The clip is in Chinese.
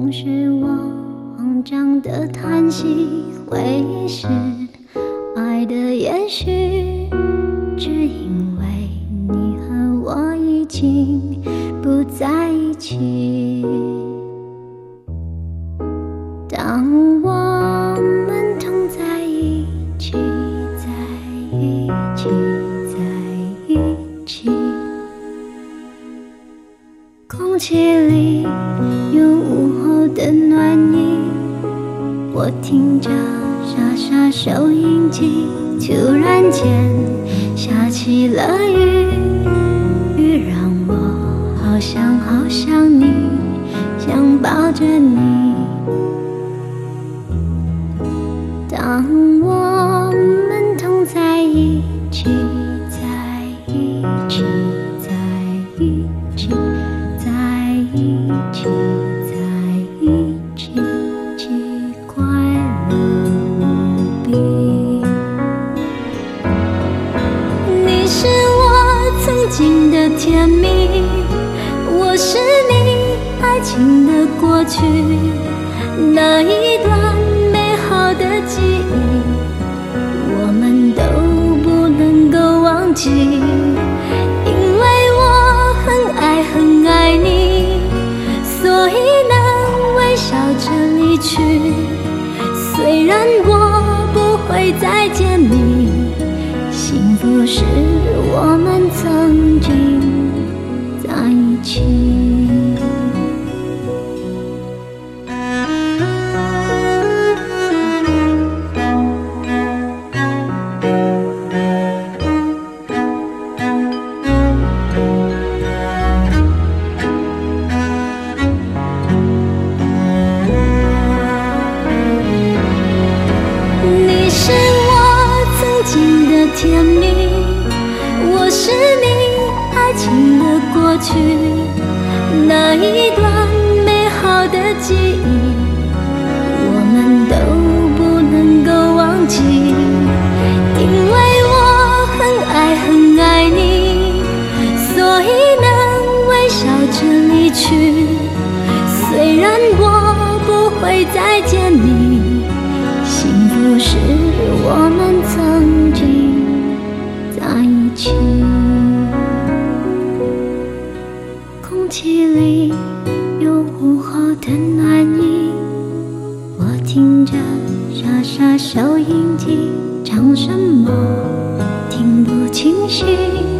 总是我慌张的叹息，回忆是爱的延续，只因为你和我已经不在一起。当我们同在一起，在一起，在一起，空气里有午后的暖意，我听着沙沙收音机，突然间下起了雨，雨让我好想好想你，想抱着你。当我们同在一起，在一起，在一起，在一起，在一起，既快乐无比。你是我曾经的甜蜜，我是你爱情的过去，那一段美好的记忆，我们都不能够忘记，因为我很爱很爱你，所以能微笑着离去。虽然我不会再见你，幸福是我们曾经在一起。甜蜜，我是你爱情的过去，那一段美好的记忆，我们都不能够忘记，因为我很爱很爱你，所以能微笑着离去。虽然我不会再见你，幸福是我们曾经在一起。空气里有午后的暖意，我听着沙沙收音机，唱什么听不清晰。